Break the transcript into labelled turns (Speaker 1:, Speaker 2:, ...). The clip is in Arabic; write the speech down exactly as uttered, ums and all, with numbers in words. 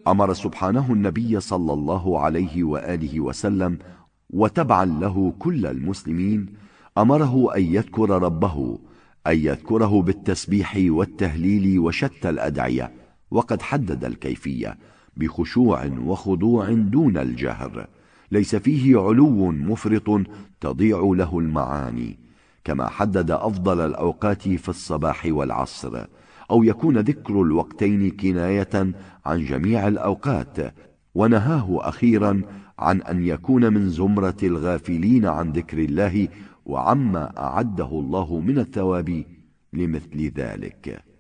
Speaker 1: أمر سبحانه النبي صلى الله عليه وآله وسلم وتبعا له كل المسلمين، أمره أن يذكر ربه، أن يذكره بالتسبيح والتهليل وشتى الأدعية، وقد حدد الكيفية بخشوع وخضوع دون الجهر، ليس فيه علو مفرط تضيع له المعاني، كما حدد أفضل الأوقات في الصباح والعصر، أو يكون ذكر الوقتين كناية عن جميع الأوقات، ونهاه أخيرا عن أن يكون من زمرة الغافلين عن ذكر الله وعما أعده الله من الثواب لمثل ذلك.